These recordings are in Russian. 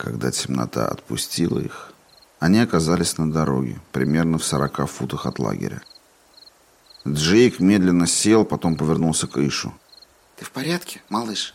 Когда темнота отпустила их, они оказались на дороге, примерно в 40 футах от лагеря. Джейк медленно сел, потом повернулся к Ишу. «Ты в порядке, малыш?»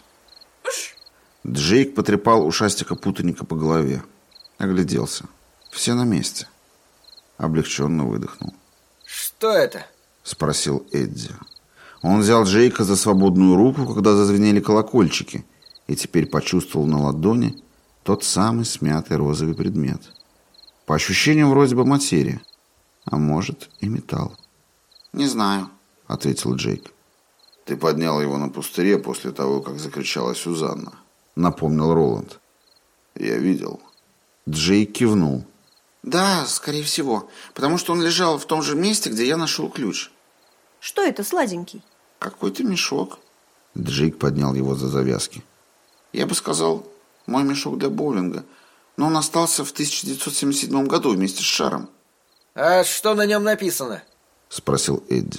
Джейк потрепал ушастика-путаника по голове. Огляделся. Все на месте. Облегченно выдохнул. «Что это?» — спросил Эдди. Он взял Джейка за свободную руку, когда зазвенели колокольчики, и теперь почувствовал на ладони тот самый смятый розовый предмет. По ощущениям, вроде бы материя, а может и металл. «Не знаю», — ответил Джейк. «Ты поднял его на пустыре после того, как закричала Сюзанна», — напомнил Роланд. «Я видел». Джейк кивнул. «Да, скорее всего, потому что он лежал в том же месте, где я нашел ключ». «Что это, сладенький?» «Какой-то мешок». Джейк поднял его за завязки. «Я бы сказал, мой мешок для боулинга, но он остался в 1977 году вместе с шаром». «А что на нем написано?» — спросил Эдди.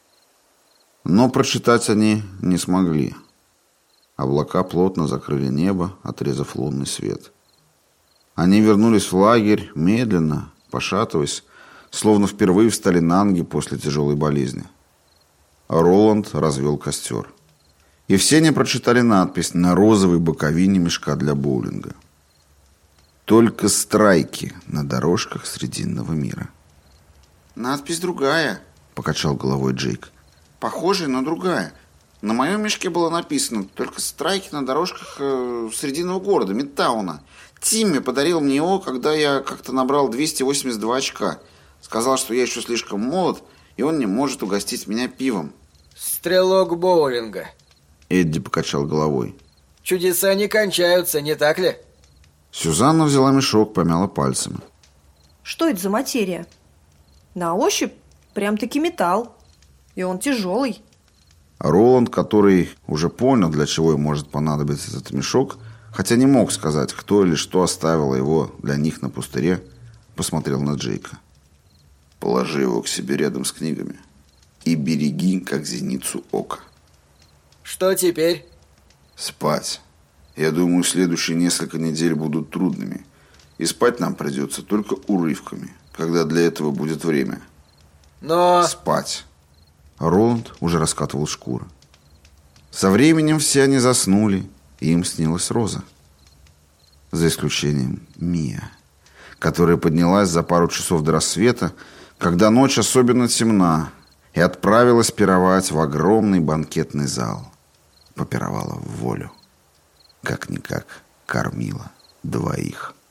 Но прочитать они не смогли. Облака плотно закрыли небо, отрезав лунный свет. Они вернулись в лагерь медленно, пошатываясь, словно впервые встали на ноги после тяжелой болезни. Роланд развел костер. И все не прочитали надпись на розовой боковине мешка для боулинга. «Только страйки на дорожках Срединного мира». «Надпись другая», — покачал головой Джейк. «Похожая, но другая. На моем мешке было написано «Только страйки на дорожках Срединного города, Мидтауна». Тимми подарил мне его, когда я как-то набрал 282 очка. Сказал, что я еще слишком молод, и он не может угостить меня пивом». «Стрелок боулинга». Эдди покачал головой. «Чудеса не кончаются, не так ли?» Сюзанна взяла мешок, помяла пальцами. «Что это за материя? На ощупь прям-таки металл. И он тяжелый». Роланд, который уже понял, для чего ему может понадобиться этот мешок, хотя не мог сказать, кто или что оставило его для них на пустыре, посмотрел на Джейка. «Положи его к себе рядом с книгами и береги, как зеницу ока». «Что теперь?» «Спать. Я думаю, следующие несколько недель будут трудными, и спать нам придется только урывками, когда для этого будет время». «Но...» «Спать». Роланд уже раскатывал шкуры. Со временем все они заснули, и им снилась Роза. За исключением Мия, которая поднялась за пару часов до рассвета, когда ночь особенно темна, и отправилась пировать в огромный банкетный зал. Попировала в волю. Как-никак кормила двоих.